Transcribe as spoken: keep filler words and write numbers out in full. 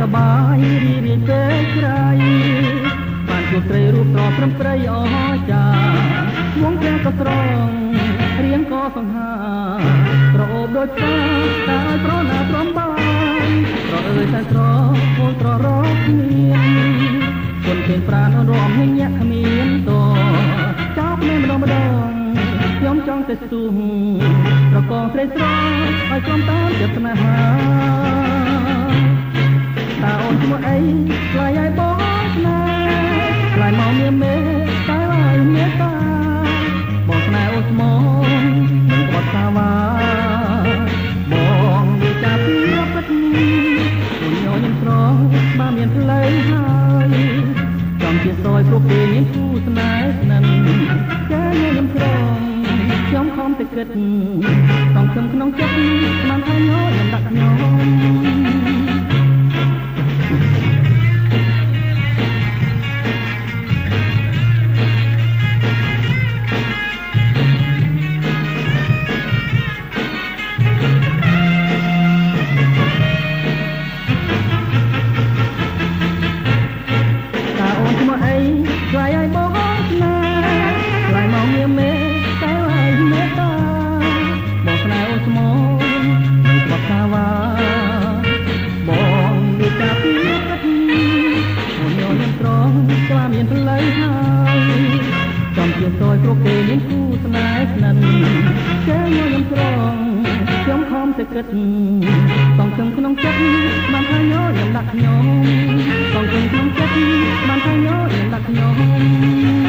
បាយរីរីពេលក្រៃបានជួបត្រីរូបត្រព្រំព្រៃអស្ចារ្យវងព្រះក៏ស្រងរៀងក៏សង្ហាប្រអូបដូចផ្កាតែប្រណាព្រមបាយប្រអើយតែស្រអូនប្ររកគ្នាគុណពេញប្រាណរំហិញគ្មានតចោបមិនម្ដងម្ដងខ្ញុំចង់តែស្ទុះប្រកងត្រីស្រស់ឲ្យក្រុមតាមចិត្តស្នេហាតើអូនឈ្មោះអីឆ្លៃឲ្យបងស្នេហ៍ឆ្លៃមកមានមេតើឲ្យមេត្តាបងស្នេហ៍អូនស្មោះមិនក្បត់សាវ៉ាបងវាចាពីពិតអូនញញឹមស្រងបានមានផ្លូវហើយចំជាសយព្រោះគេមានគូស្នេហ៍ស្និនចាញញឹមស្រងខ្ញុំខំតែគិតសងខ្ញុំក្នុងចិត្តបានថាញញឹមដាក់ខ្ញុំឆ្លៃឲ្យបងស្នេហ៍ឆ្លៃមកមានមេតែឲ្យមេត្តាបងស្នេហ៍អូនស្មោះមិនក្បត់សាវ៉ាបងមានតាពីពិតអូនញញឹមស្រងស្វាមានផ្លូវហើយចំជាសយព្រោះគេមានគូស្នេហ៍ស្និនគេញញឹមស្រងខ្ញុំខំតែគិតសងខ្ញុំក្នុងចិត្តបានថាញញឹមដាក់ខ្ញុំសងខ្ញុំក្នុងចិត្តបានថាញញឹមដាក់ខ្ញុំ